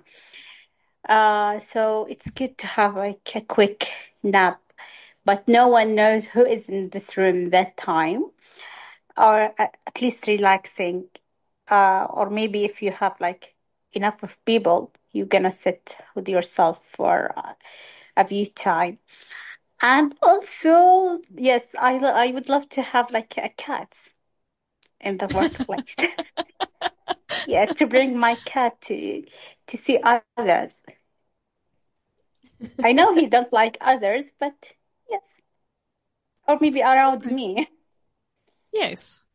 So it's good to have like a quick nap, but no one knows who is in this room that time, or at least relaxing. Or maybe if you have like enough of people, you're gonna sit with yourself for a few time. And also, yes, I would love to have like a cat in the workplace. Yeah, to bring my cat to see others. I know he don't like others, but yes, or maybe around Okay. me. Yes.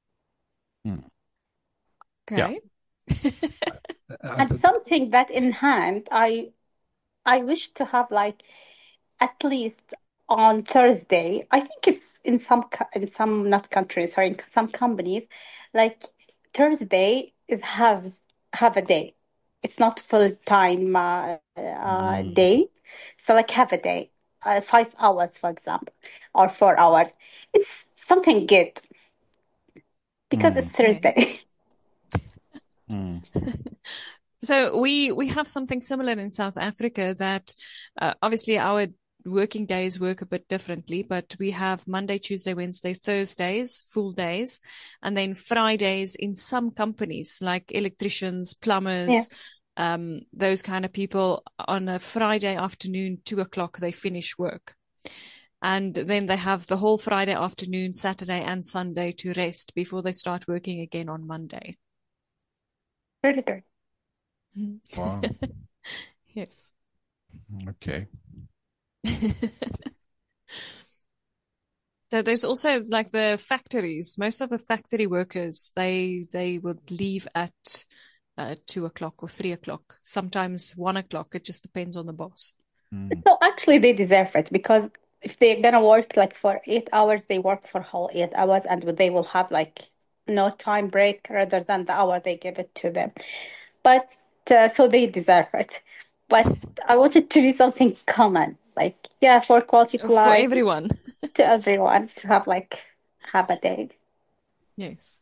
Yeah. Okay. And something that in hand, I wish to have like at least on Thursday. I think it's in in some not countries or in some companies, like Thursday is have a day. it's not full time day. So like half a day, 5 hours, for example, or 4 hours. It's something good because it's Thursday. Yes. Mm. So we have something similar in South Africa that obviously our working days work a bit differently, but we have Monday, Tuesday, Wednesday, Thursdays, full days, and then Fridays in some companies like electricians, Yeah. plumbers, those kind of people on a Friday afternoon, 2 o'clock, they finish work. And then they have the whole Friday afternoon, Saturday and Sunday to rest before they start working again on Monday. Really good. Wow. Yes. Okay. So there's also like the factories. Most of the factory workers, they would leave at 2 o'clock or 3 o'clock, sometimes 1 o'clock. It just depends on the boss. Mm. So actually, they deserve it because if they're gonna work like for 8 hours, they work for whole 8 hours, and they will have like no time break rather than the hour they give it to them. But so they deserve it. But I want it to be something common, like yeah, for quality of For life everyone. to everyone to have like half a day. Yes.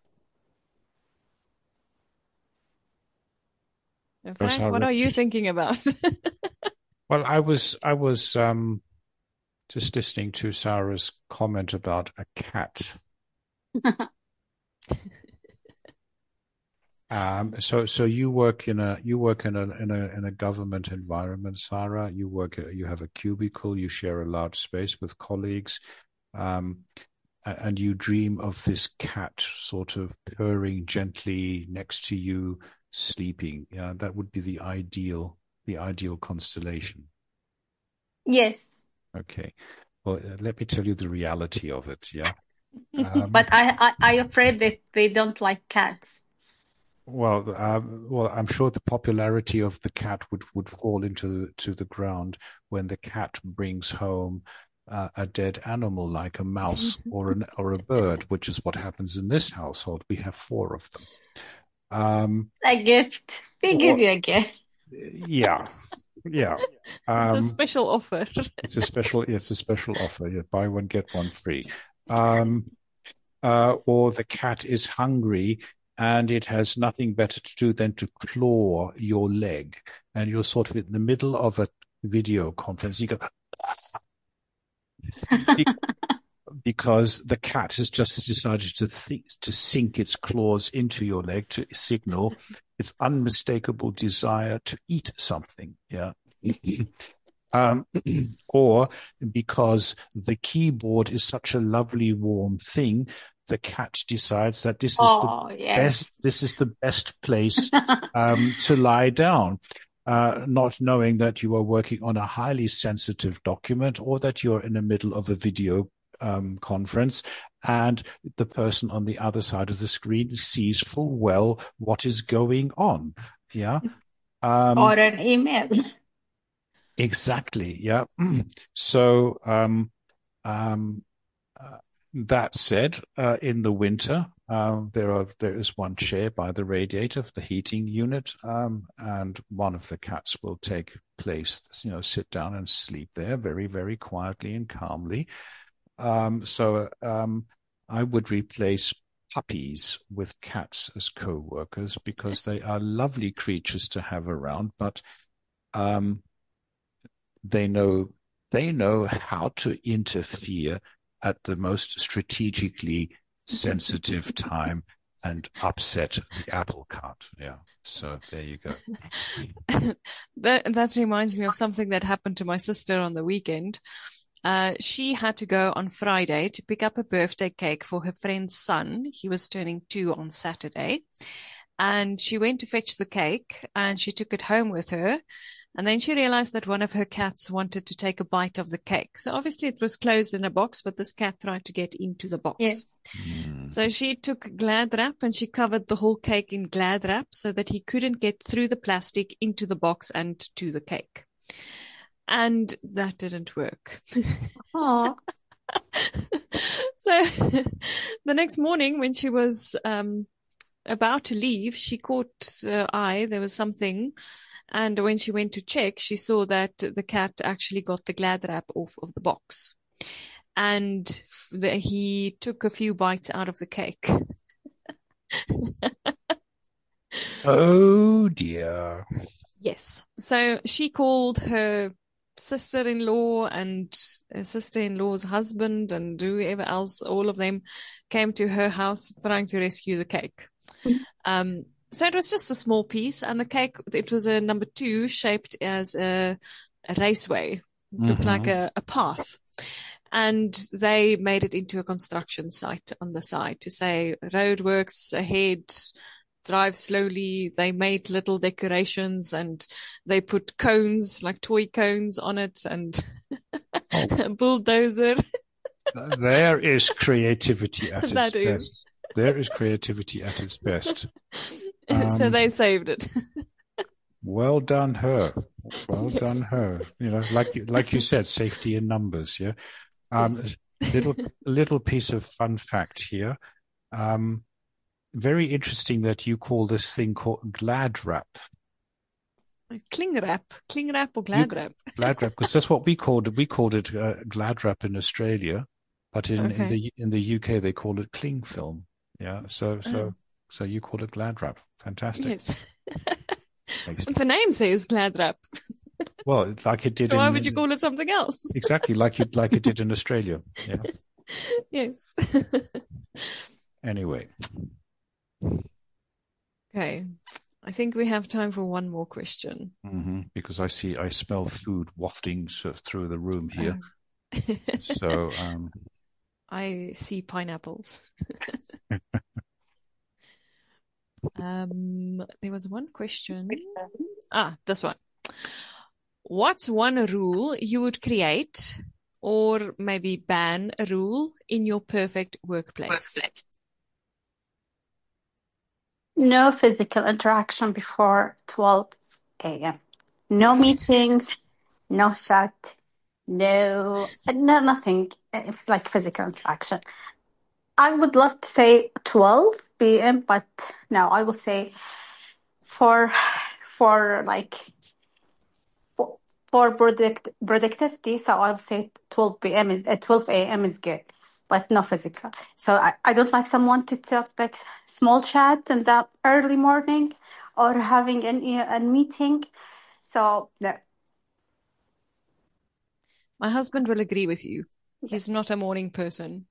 And So, Frank, what Sarah, are you thinking about? well, I was just listening to Sarah's comment about a cat. So you work in a government environment, Sarah. You have a cubicle, you share a large space with colleagues, um, and you dream of this cat sort of purring gently next to you, sleeping. Yeah, that would be the ideal constellation. Yes, Okay. Well, let me tell you the reality of it. Yeah. Um, but I afraid that they don't like cats. well, I'm sure the popularity of the cat would fall to the ground when the cat brings home a dead animal like a mouse or a bird, which is what happens in this household. We have four of them. It's a gift. We give Or you a gift. yeah, yeah. It's a Um, special offer. it's a special offer. You buy one get one free. Or the cat is hungry and it has nothing better to do than to claw your leg, and you're sort of in the middle of a video conference. You go because the cat has just decided to sink its claws into your leg to signal its unmistakable desire to eat something. Yeah. Or because the keyboard is such a lovely warm thing, the cat decides that Oh, yes. this is the best place to lie down, not knowing that you are working on a highly sensitive document or that you're in the middle of a video conference, and the person on the other side of the screen sees full well what is going on. Yeah. Or an email. Exactly. Yeah. So, that said, in the winter, there is one chair by the radiator of the heating unit, and one of the cats will take place, sit down and sleep there very, very quietly and calmly. So I would replace puppies with cats as co-workers because they are lovely creatures to have around, but um, they know how to interfere at the most strategically sensitive time and upset the apple cart. Yeah. So there you go. That reminds me of something that happened to my sister on the weekend. She had to go on Friday to pick up a birthday cake for her friend's son. He was turning 2 on Saturday. And she went to fetch the cake and she took it home with her. And then she realized that one of her cats wanted to take a bite of the cake. So obviously it was closed in a box, but this cat tried to get into the box. Yes. So she took Glad wrap and she covered the whole cake in Glad wrap so that he couldn't get through the plastic into the box and to the cake. And that didn't work. Oh. So the next morning when she was about to leave, she caught eye, there was something. And when she went to check, she saw that the cat actually got the Glad wrap off of the box. And he took a few bites out of the cake. Oh dear. Yes. So she called her sister-in-law and sister-in-law's husband and whoever else, all of them came to her house trying to rescue the cake. So it was just a small piece, and the cake, it was a number 2 shaped as a raceway. It looked like a path. And they made it into a construction site on the side to say roadworks ahead, drive slowly. They made little decorations and they put cones, like toy cones on it, and a bulldozer. There is creativity at its That best. is. There is creativity at its best. So they saved it. Well done, her. Well Yes. done, her. You know, like you said, safety in numbers. Yeah. Yes. Little piece of fun fact here. Very interesting that you call this thing called Glad wrap. Cling wrap or Glad wrap? Glad wrap, because that's what we called it. We called it Glad wrap in Australia, but in the UK they call it cling film. Yeah. So you call it Glad wrap. Fantastic. Yes. The name says Glad wrap. Well, it's like it did. Why would you call it something else? Exactly, like it did in Australia. Yeah. Yes. Anyway. Okay. I think we have time for one more question. Because I smell food wafting through the room here. So I see pineapples. There was one question. This one. What's one rule you would create or maybe ban a rule in your perfect workplace? No physical interaction before 12 a.m. No meetings, no chat, no nothing like physical interaction. I would love to say 12 p.m., but no, I will say for productivity, so I would say 12 a.m. is good, but no physical. So I don't like someone to talk like small chat in the early morning or having a meeting. So no. My husband will agree with you. He's not a morning person.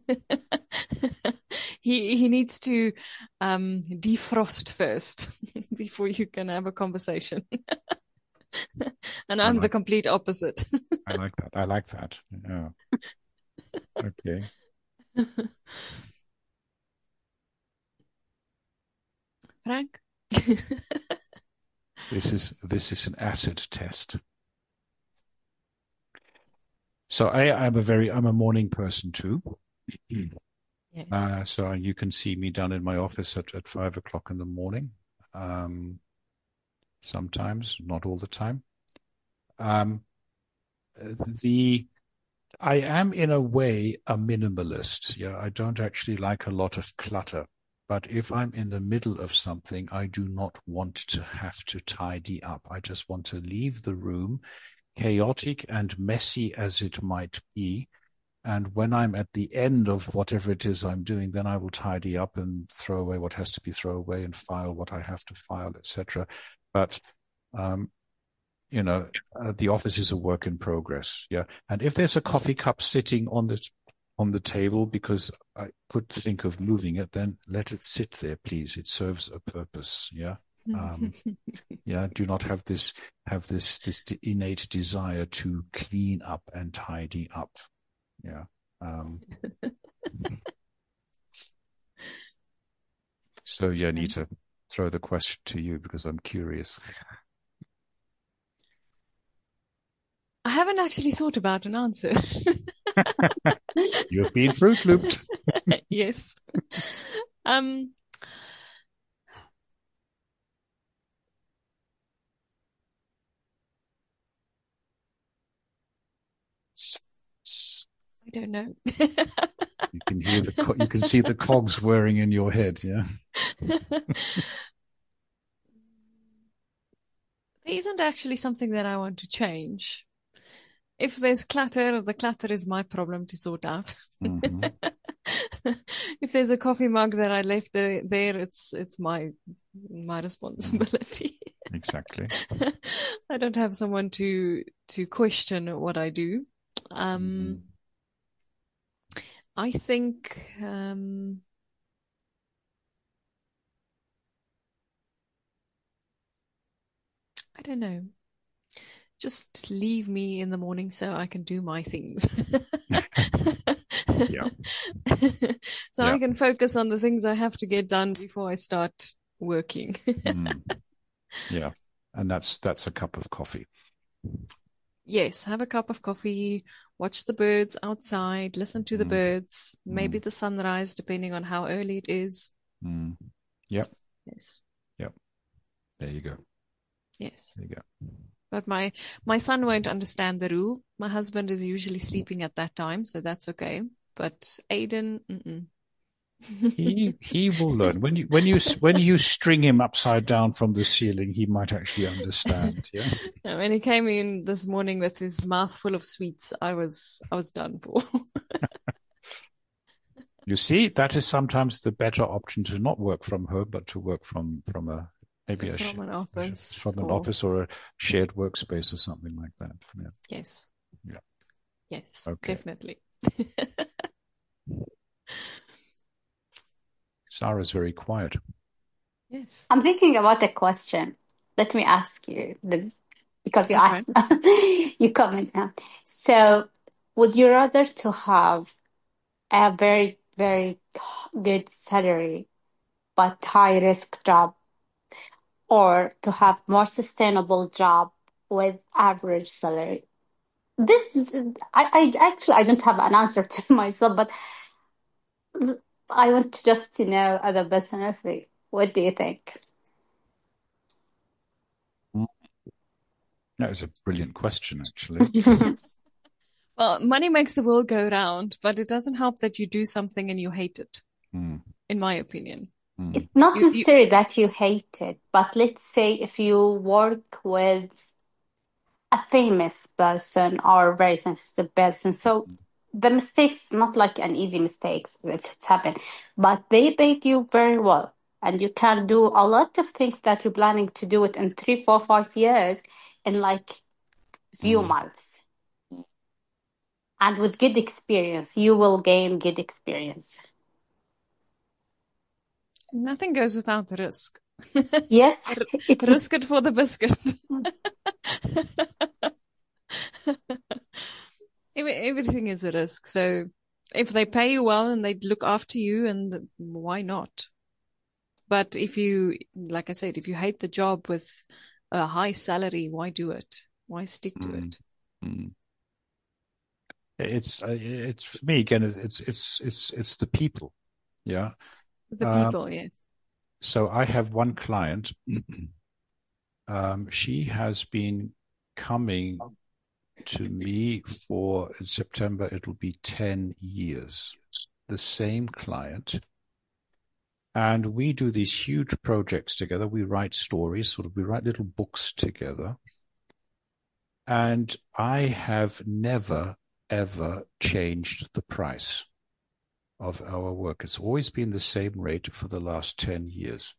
He needs to defrost first before you can have a conversation. And I'm the complete opposite. I like that. Yeah. Okay. Frank? This is an acid test. So I'm a morning person too. Yes. So you can see me down in my office at 5 o'clock in the morning. Sometimes, not all the time. I am in a way a minimalist. Yeah, I don't actually like a lot of clutter. But if I'm in the middle of something, I do not want to have to tidy up. I just want to leave the room, chaotic and messy as it might be. And when I'm at the end of whatever it is I'm doing, then I will tidy up and throw away what has to be thrown away and file what I have to file, etc. But, the office is a work in progress. Yeah. And if there's a coffee cup sitting on the table because I could think of moving it, then let it sit there, please. It serves a purpose. Yeah. Do not have this innate desire to clean up and tidy up. Yeah. So I need to throw the question to you because I'm curious. I haven't actually thought about an answer. You've been Fruit Looped. Yes. I don't know. You can see the cogs whirring in your head. Yeah. There isn't actually something that I want to change. If there's clutter, the clutter is my problem to sort out. Mm-hmm. If there's a coffee mug that I left there, it's my responsibility. Exactly. I don't have someone to question what I do. I think I don't know. Just leave me in the morning so I can do my things. Yeah. So Yeah. I can focus on the things I have to get done before I start working. Yeah. And that's a cup of coffee. Yes, have a cup of coffee, watch the birds outside, listen to the birds, maybe the sunrise, depending on how early it is. Yep. Yes. Yep. There you go. Yes. There you go. But my son won't understand the rule. My husband is usually sleeping at that time, so that's okay. But Aiden, He will learn. When you string him upside down from the ceiling, he might actually understand. Yeah. When he came in this morning with his mouth full of sweets, I was done for. You see, that is sometimes the better option, to not work from home, but to work from an office, from an office or a shared workspace or something like that. Yeah. Yes. Yeah. Yes. Okay. Definitely. Sarah's very quiet. Yes. I'm thinking about a question. Let me ask you because you asked, you comment now. So, would you rather to have a very, very good salary but high risk job, or to have more sustainable job with average salary? This is, I actually, I don't have an answer to myself, but I want just to know other person. What do you think? That is a brilliant question, actually. Well, money makes the world go round, but it doesn't help that you do something and you hate it, in my opinion. It's not necessarily that you hate it, but let's say if you work with a famous person or a very sensitive person, so the mistakes, not like an easy mistakes if it's happened, but they paid you very well. And you can do a lot of things that you're planning to do it in 3, 4, 5 years in like few months. And with good experience, you will gain good experience. Nothing goes without the risk. Yes. Risk it for the biscuit. Everything is a risk. So if they pay you well and they look after you, and why not? But if you, like I said, if you hate the job with a high salary, why do it? Why stick to it? It's for me again. It's the people. Yeah. The people. Yes. So I have one client. She has been coming to me for, in September, it'll be 10 years. The same client. And we do these huge projects together. We write stories, we write little books together. And I have never, ever changed the price of our work. It's always been the same rate for the last 10 years.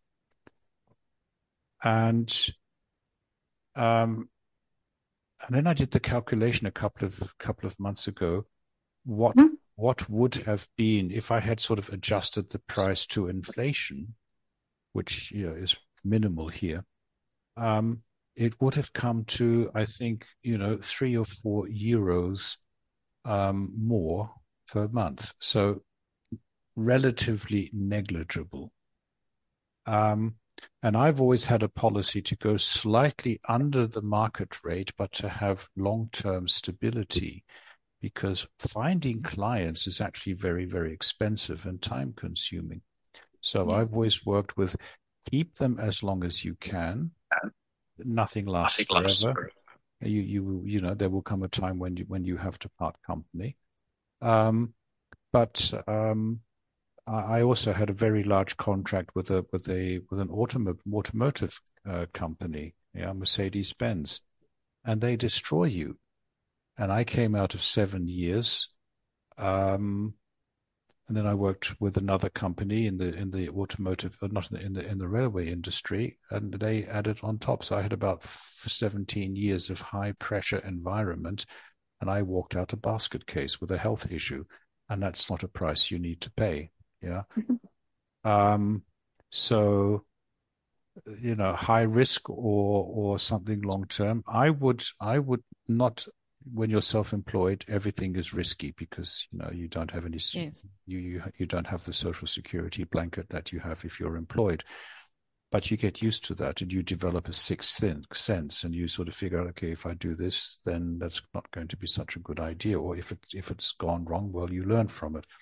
And then I did the calculation a couple of months ago. What would have been if I had sort of adjusted the price to inflation, which is minimal here. It would have come to, I think, 3 or 4 euros more per month. So relatively negligible. And I've always had a policy to go slightly under the market rate, but to have long-term stability, because finding clients is actually very, very expensive and time-consuming. So yes. I've always worked with keep them as long as you can. Nothing lasts forever. There will come a time when you have to part company. But I also had a very large contract with an automotive company, Mercedes-Benz, and they destroy you. And I came out of 7 years, and then I worked with another company in the automotive, not in the railway industry, and they added on top. So I had about 17 years of high pressure environment, and I walked out a basket case with a health issue, and that's not a price you need to pay. Yeah. So, high risk or something long term. I would not. When you're self-employed, everything is risky because you don't have any. Yes. You don't have the social security blanket that you have if you're employed. But you get used to that, and you develop a sixth sense, and you sort of figure out, okay, if I do this, then that's not going to be such a good idea. Or if it's gone wrong, well, you learn from it.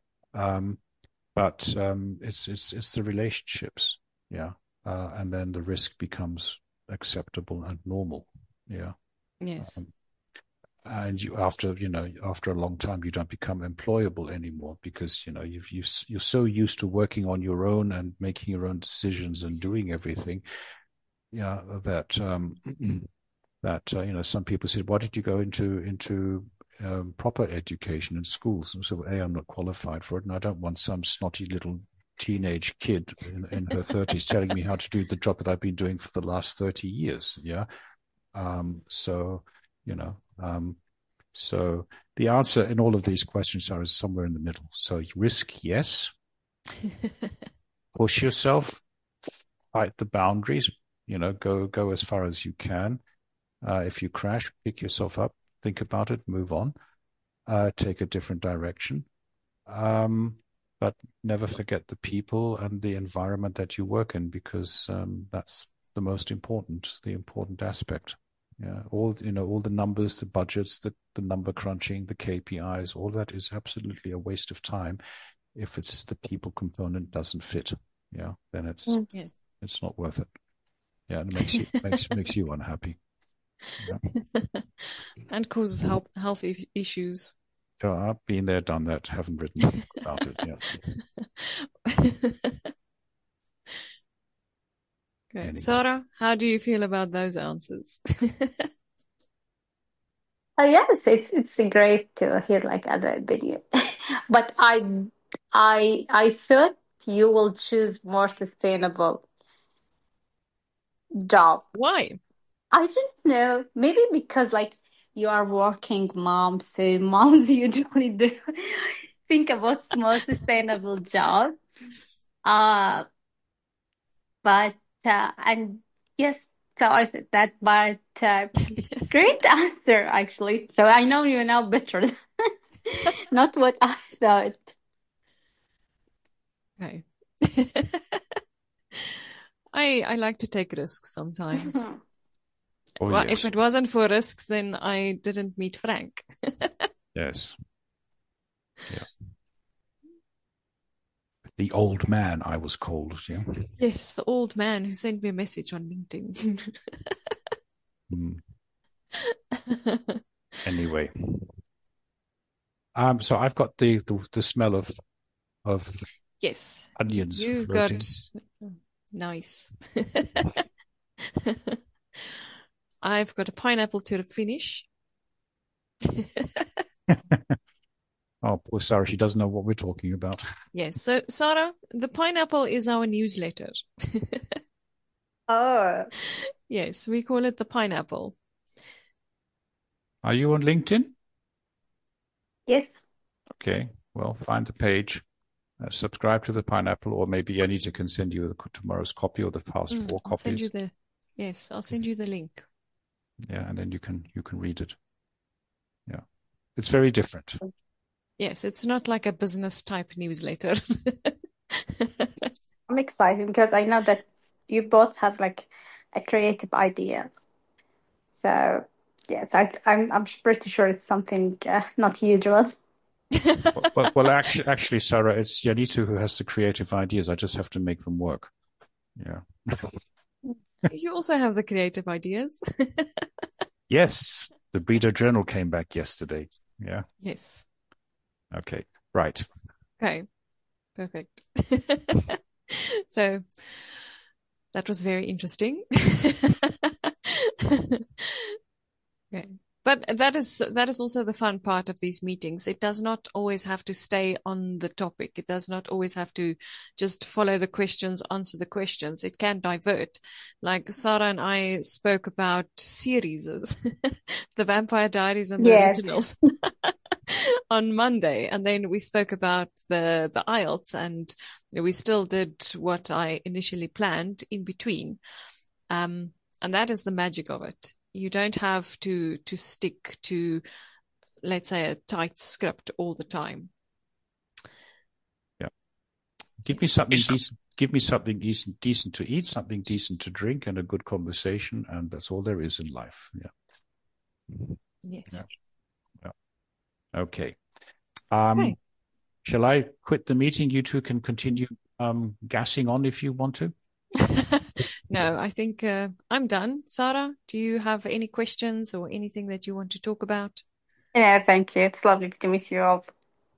But it's the relationships, yeah, and then the risk becomes acceptable and normal, yeah. Yes. And after a long time, you don't become employable anymore because you're so used to working on your own and making your own decisions and doing everything, yeah. That some people said, why did you go into proper education in schools? And so, I'm not qualified for it, and I don't want some snotty little teenage kid in her 30s telling me how to do the job that I've been doing for the last 30 years. Yeah. So the answer in all of these questions is somewhere in the middle. So risk, yes. Push yourself, fight the boundaries, go as far as you can. If you crash, pick yourself up, think about it, move on, take a different direction. But never forget the people and the environment that you work in, because that's the most important, the important aspect. Yeah, all the numbers, the budgets, the number crunching, the KPIs, all that is absolutely a waste of time if it's the people component doesn't fit. Yeah, then it's not worth it. Yeah, and it makes you unhappy. Yeah. And causes health issues. Oh, I've been there, done that, haven't written about it yet. Okay. Anyway. Sarah, how do you feel about those answers? Yes, it's great to hear like other opinion, but I thought you will choose more sustainable job. Why? I don't know. Maybe because like you are working mom, so moms usually do think about more sustainable job. But and yes, so I think that, but it's a great answer actually. So I know you know better, not what I thought. Okay. I like to take risks sometimes. Oh, Well, yes. if it wasn't for risks, then I didn't meet Frank. Yes. Yeah. The old man, I was called. Yeah. Yes, the old man who sent me a message on LinkedIn. Anyway, so I've got the smell of Yes, onions you floating. got nice. I've got a pineapple to the finish. Oh, poor Sarah, she doesn't know what we're talking about. Yes, so Sarah, the pineapple is our newsletter. Oh, Yes, we call it the pineapple. Are you on LinkedIn? yes. Okay, well, find the page, subscribe to the pineapple, or maybe Anita can send you tomorrow's copy or the past 4 I'll copies. send you I'll send you the link. Yeah, and then you can read it. Yeah, it's very different. Yes, it's not like a business type newsletter. I'm excited because I know that you both have like a creative ideas. So yes, I'm pretty sure it's something not usual. Well, actually, Sarah, it's Janita who has the creative ideas. I just have to make them work. Yeah. You also have the creative ideas. Yes, the Breeder Journal came back yesterday. Yeah. Yes. Okay. Right. Okay. Perfect. So that was very interesting. Okay. But that is also the fun part of these meetings. It does not always have to stay on the topic. It does not always have to just follow the questions, answer the questions. It can divert. Like Sarah and I spoke about series, the Vampire Diaries and the originals on Monday. And then we spoke about the IELTS, and we still did what I initially planned in between. And that is the magic of it. You don't have to stick to, let's say, a tight script all the time. Yeah. Give me something decent. Give me something decent to eat, something decent to drink, and a good conversation, and that's all there is in life. Yeah. Yes. Yeah. Okay. Shall I quit the meeting? You two can continue gassing on if you want to. No, I think I'm done. Sarah, do you have any questions or anything that you want to talk about? Yeah, thank you. It's lovely to meet you all.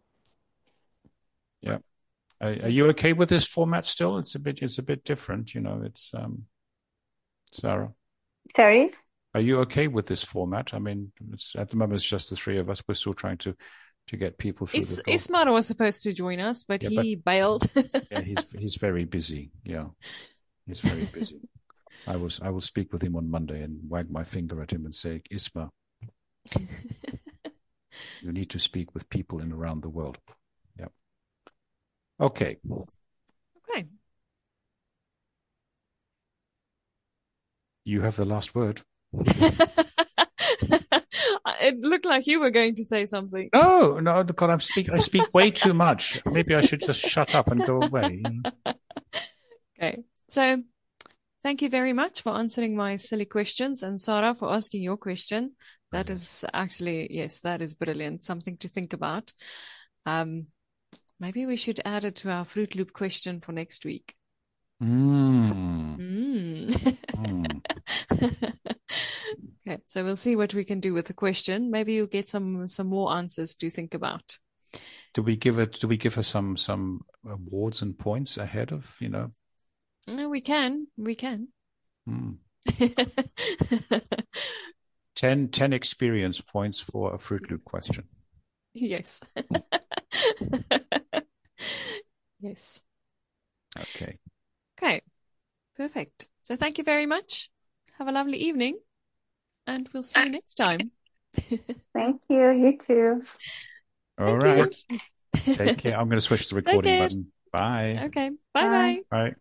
Yeah. Are you okay with this format still? It's a bit different, it's Sarah. Sorry? Are you okay with this format? I mean, at the moment it's just the three of us. We're still trying to get people through the door. Ismar was supposed to join us, but he bailed. Yeah, he's very busy. Yeah. He's very busy. I will speak with him on Monday and wag my finger at him and say, Isma, you need to speak with people in around the world. Yeah. Okay. Okay. You have the last word. It looked like you were going to say something. No, God, I speak way too much. Maybe I should just shut up and go away. Okay. So thank you very much for answering my silly questions, and Sarah for asking your question. That is actually, yes, that is brilliant. Something to think about. Maybe we should add it to our Fruit Loop question for next week. Okay, so we'll see what we can do with the question. Maybe you'll get some more answers to think about. Do we give her some awards and points ahead of, No, we can. 10 experience points for a Fruit Loop question. Yes. Yes. Okay. Perfect. So thank you very much. Have a lovely evening, and we'll see you next time. Thank you. You too. All right. Take care. I'm going to switch the recording button. Bye. Okay. Bye-bye. Bye.